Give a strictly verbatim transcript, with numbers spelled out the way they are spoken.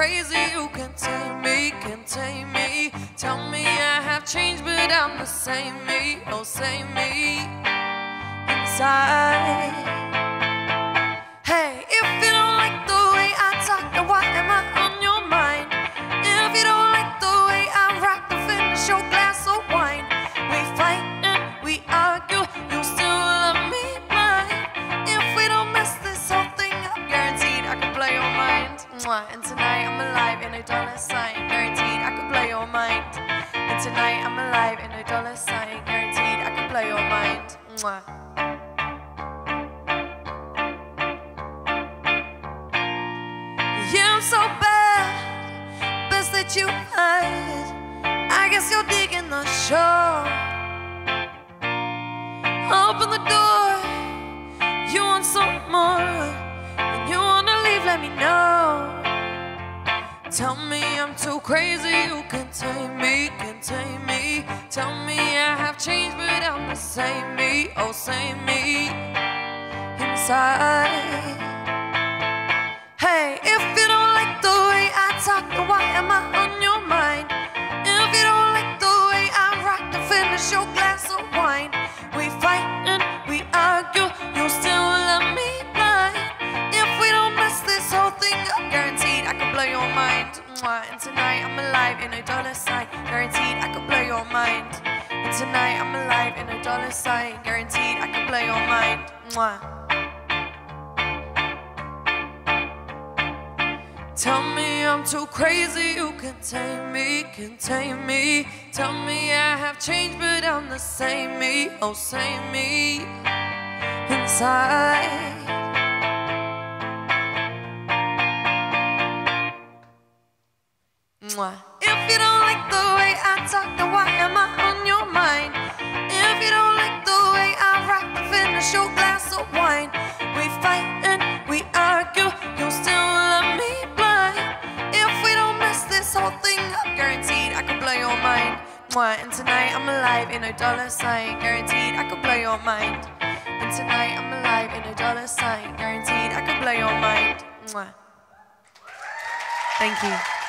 crazy, you can't tame me, can't tame me. Tell me I have changed, but I'm the same me, oh same me inside. Hey, if you don't like the way I talk, then why am I on your mind? If you don't like the way I rock, then finish your glass of wine. We fight and we argue, you still love me blind. If we don't mess this whole thing up, guaranteed I can play your mind. And tonight I'm alive in a dollar sign, guaranteed I can play your mind. And tonight I'm alive in a dollar sign, guaranteed I can play your mind. Yeah, I'm so bad, best that you hide. I guess you're digging the show. Open the door, you want some more. When you wanna leave, let me know. Tell me I'm too crazy, you can't tame me, can't tame me. Tell me I have changed, but I'm the same me, oh same me inside. Hey, if you don't like the way I talk, then why am I on your mind? If you don't like the way I rock, then finish your glass of wine. We fight and we argue, you still love me blind. If we don't mess this whole thing up, guaranteed I can blow your mind. And tonight I'm alive in a dollar sign, guaranteed I can blow your mind. And tonight I'm alive in a dollar sign, guaranteed I can blow your mind. Tell me I'm too crazy, you can't tame me, can't tame me. Tell me I have changed, but I'm the same me, oh same me inside. If you don't like the way I talk, then why am I on your mind? If you don't like the way I rock, then finish your glass of wine. We fight and we argue, you still love me blind. If we don't mess this whole thing up, guaranteed I can blow your mind. And tonight I'm alive in a dollar sign, guaranteed I can blow your mind. And tonight I'm alive in a dollar sign, guaranteed I can blow your mind. Thank you.